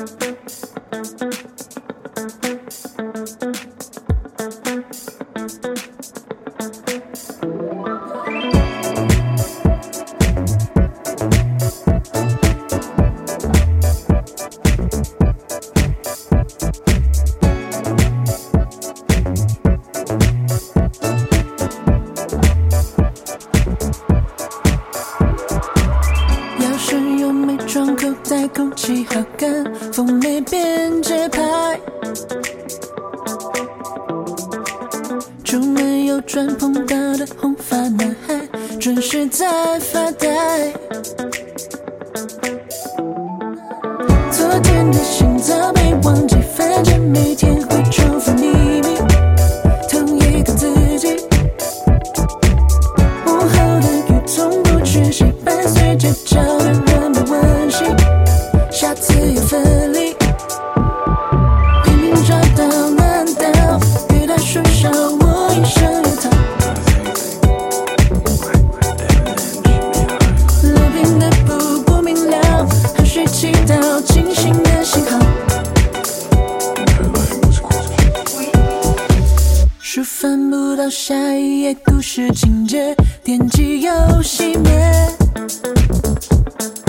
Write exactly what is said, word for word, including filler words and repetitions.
空气好干，风没变节拍。出门右转碰到的红发男孩，准是在发呆。昨天的心早被忘记，反正每天会重复秘密，同一个自己。午后的雨从不缺席，伴随着脚的人们温习。下次又分离，拼命找到难道与他说上我一生有他？路边的布不明了，和谁祈祷清醒的信号？书翻不到下一页，故事情节，点击又熄灭。